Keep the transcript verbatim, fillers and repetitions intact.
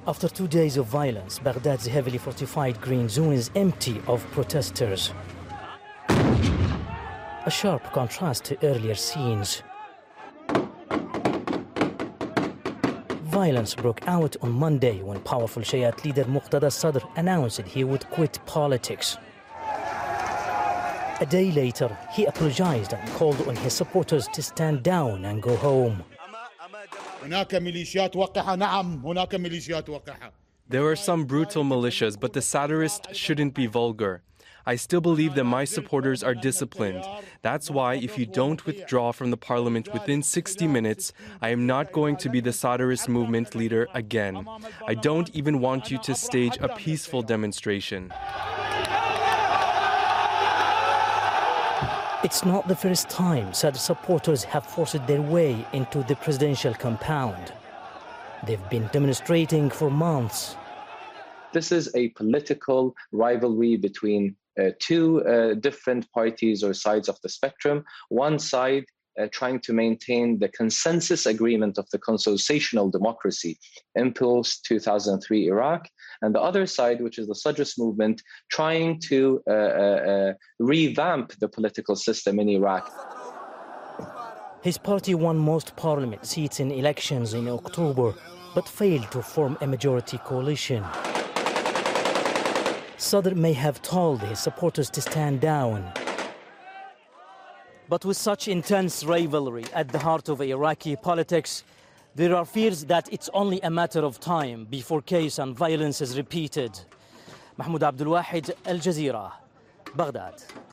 After two days of violence, Baghdad's heavily fortified green zone is empty of protesters. A sharp contrast to earlier scenes. Violence broke out on Monday when powerful Shiite leader Muqtada Sadr announced he would quit politics. A day later, he apologized and called on his supporters to stand down and go home. There are some brutal militias, but the satirist shouldn't be vulgar. I still believe that my supporters are disciplined. That's why if you don't withdraw from the parliament within sixty minutes, I am not going to be the satirist movement leader again. I don't even want you to stage a peaceful demonstration. It's not the first time Sadr supporters have forced their way into the presidential compound. They've been demonstrating for months. This is a political rivalry between uh, two uh, different parties or sides of the spectrum. One side uh, trying to maintain the consensus agreement of the constitutional democracy in post two thousand three Iraq, and the other side, which is the Sadrist movement, trying to uh, uh, revamp the political system in Iraq. His party won most parliament seats in elections in October, but failed to form a majority coalition. Sadr may have told his supporters to stand down. But with such intense rivalry at the heart of Iraqi politics, there are fears that it's only a matter of time before chaos and violence is repeated. Mahmoud Abdul Wahid, Al Jazeera, Baghdad.